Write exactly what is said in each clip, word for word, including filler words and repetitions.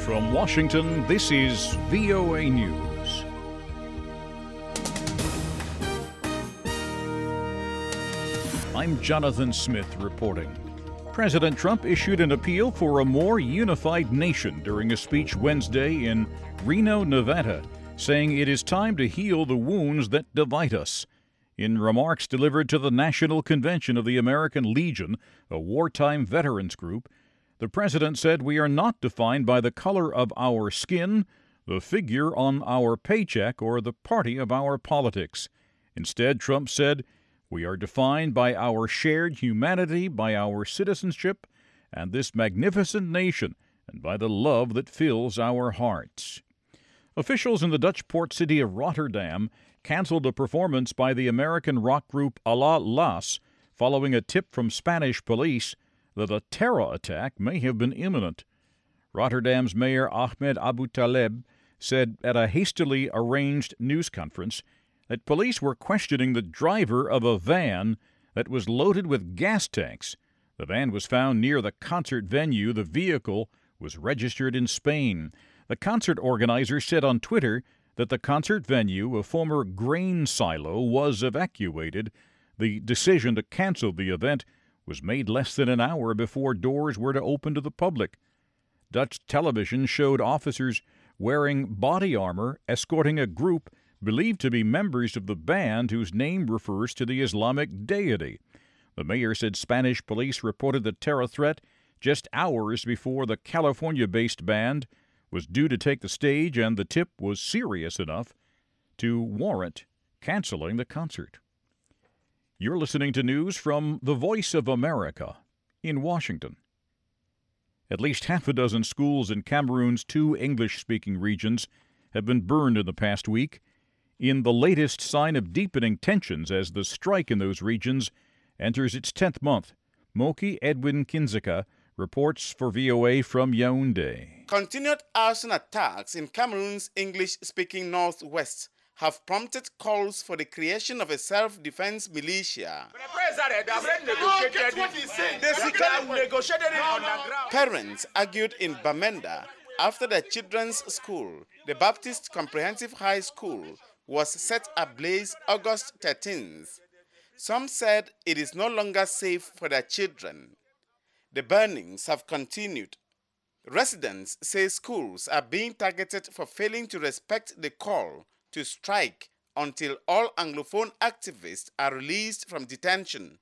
From Washington, this is V O A News. I'm Jonathan Smith reporting. President Trump issued an appeal for a more unified nation during a speech Wednesday in Reno, Nevada, saying it is time to heal the wounds that divide us. In remarks delivered to the National Convention of the American Legion, a wartime veterans group, the president said we are not defined by the color of our skin, the figure on our paycheck, or the party of our politics. Instead, Trump said, we are defined by our shared humanity, by our citizenship, and this magnificent nation, and by the love that fills our hearts. Officials in the Dutch port city of Rotterdam canceled a performance by the American rock group Allah Las following a tip from Spanish police that a terror attack may have been imminent. Rotterdam's Mayor Ahmed Abu Taleb said at a hastily arranged news conference that police were questioning the driver of a van that was loaded with gas tanks. The van was found near the concert venue. The vehicle was registered in Spain. The concert organizer said on Twitter that the concert venue, a former grain silo, was evacuated. The decision to cancel the event was made less than an hour before doors were to open to the public. Dutch television showed officers wearing body armor escorting a group believed to be members of the band whose name refers to the Islamic deity. The mayor said Spanish police reported the terror threat just hours before the California-based band was due to take the stage, and the tip was serious enough to warrant canceling the concert. You're listening to news from the Voice of America in Washington. At least half a dozen schools in Cameroon's two English-speaking regions have been burned in the past week, in the latest sign of deepening tensions as the strike in those regions enters its tenth month. Moki Edwin Kinzeka reports for V O A from Yaoundé. Continued arson attacks in Cameroon's English-speaking northwest have prompted calls for the creation of a self-defense militia. Parents argued in Bamenda after their children's school, the Baptist Comprehensive High School, was set ablaze August thirteenth. Some said it is no longer safe for their children. The burnings have continued. Residents say schools are being targeted for failing to respect the call to strike until all Anglophone activists are released from detention.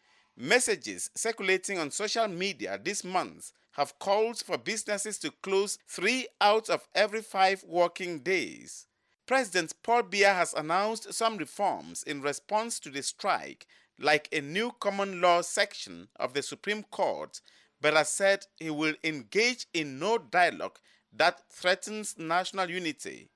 Messages circulating on social media this month have called for businesses to close three out of every five working days. President Paul Biya has announced some reforms in response to the strike, like a new common law section of the Supreme Court, but has said he will engage in no dialogue that threatens national unity.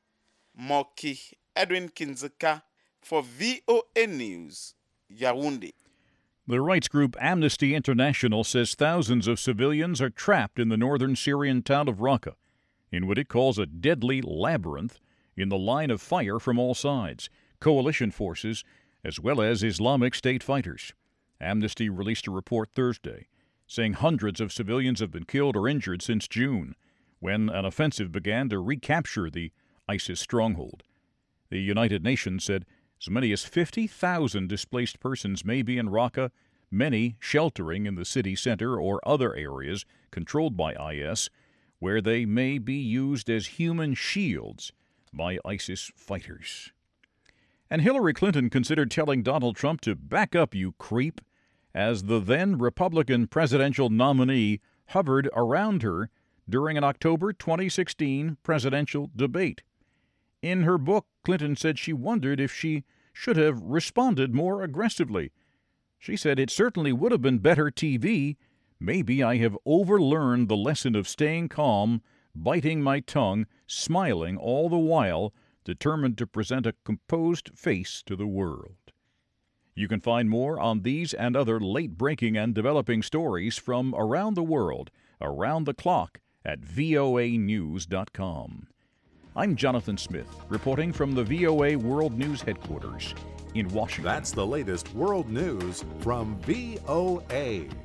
Moki Edwin Kinzeka for V O A News, Yaoundé. The rights group Amnesty International says thousands of civilians are trapped in the northern Syrian town of Raqqa, in what it calls a deadly labyrinth in the line of fire from all sides, coalition forces, as well as Islamic State fighters. Amnesty released a report Thursday saying hundreds of civilians have been killed or injured since June, when an offensive began to recapture the ISIS stronghold. The United Nations said as many as fifty thousand displaced persons may be in Raqqa, many sheltering in the city center or other areas controlled by I S, where they may be used as human shields by ISIS fighters. And Hillary Clinton considered telling Donald Trump to back up, you creep, as the then Republican presidential nominee hovered around her during an October twenty sixteen presidential debate. In her book, Clinton said she wondered if she should have responded more aggressively. She said, it certainly would have been better T V. Maybe I have overlearned the lesson of staying calm, biting my tongue, smiling all the while, determined to present a composed face to the world. You can find more on these and other late-breaking and developing stories from around the world, around the clock, at V O A news dot com. I'm Jonathan Smith, reporting from the V O A World News Headquarters in Washington. That's the latest world news from V O A.